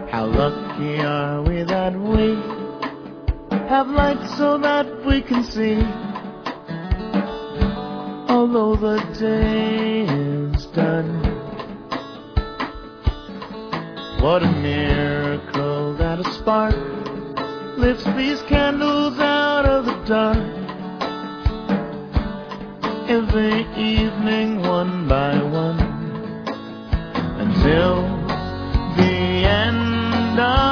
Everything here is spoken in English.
How lucky are we that we have light so that we can see, although the day is done. What a miracle that a spark lifts these candles out of the dark. Every evening, one by one, until the end of